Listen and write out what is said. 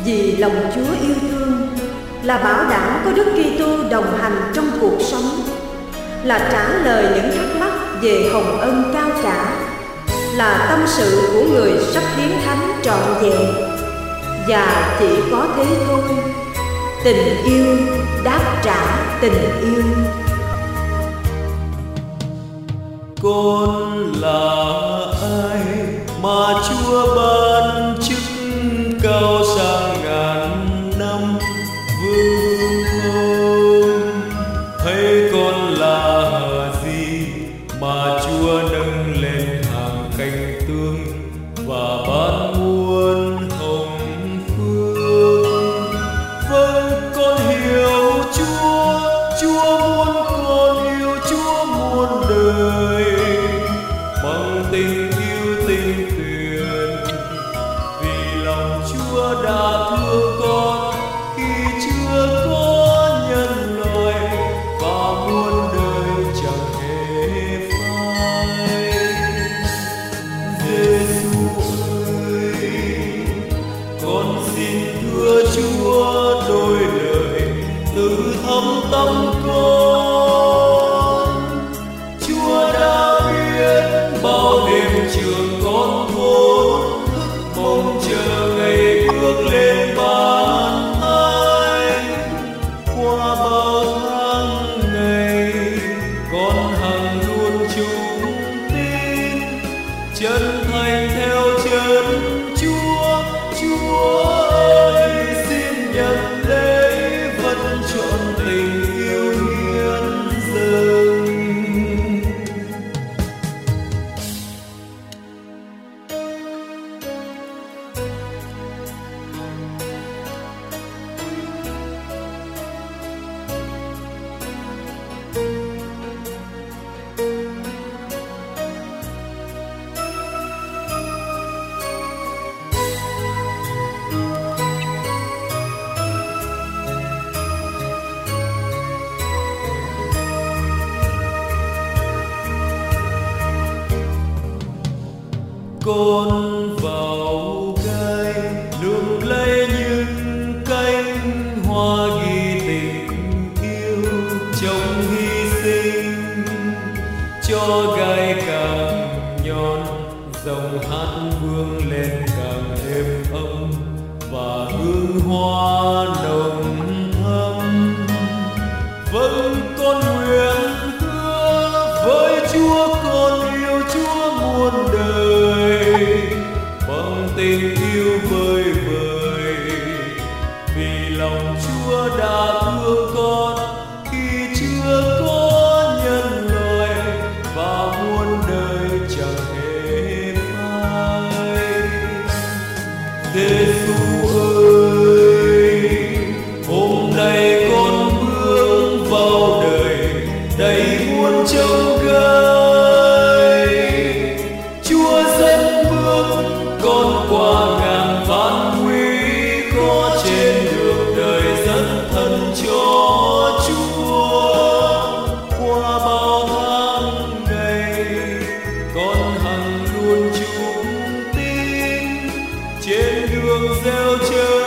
Vì lòng Chúa yêu thương là bảo đảm có Đức Kitô đồng hành trong cuộc sống, là trả lời những thắc mắc về hồng ân cao cả, là tâm sự của người sắp hiến thánh trọn vẹn. Và chỉ có thế thôi, tình yêu đáp trả tình yêu. Con là ai mà Chúa ban chức cao sang ngàn năm vương hôn? Hay con là gì mà Chúa nâng lên hàng cánh tương và ban muôn hồng phương? Vâng, con hiểu Chúa, Chúa muốn con yêu Chúa muôn đời bằng tình yêu tình tuyệt. Vì lòng Chúa đã thương con khi chưa có nhân loại và muôn đời chẳng hề phai. Giêsu ơi, con xin thưa Chúa đôi lời từ thâm tâm con. Chúa đã biết bao đêm trường con thốn thức mong chờ ngày bước lên bàn thánh. Qua bao tháng ngày con hằng luôn chung tin, chân thành theo chân Chúa. Chúa ơi, xin nhận lấy vẫn trọn tình yêu hiến dâng. Con vào gai lượm lấy những cánh hoa ghi tình yêu trong hy sinh, cho gai càng nhọn dòng hát vương lên càng êm ấm và hương hoa nồng thắm. Vâng, con nguyện hứa với Chúa con yêu Chúa muôn đời bằng tình yêu vơi vời. Vì lòng Chúa đã thương con khi chưa có nhân loại và muôn đời chẳng hề phai. Giêsu ơi, hôm nay con bước vào đời đầy muôn trông gai. Chúa dẫn bước con qua ngàn van nguy, có trên đường đời dẫn thân cho Chúa. Qua bao tháng ngày con hằng luôn chung tin, trên đường gieo chân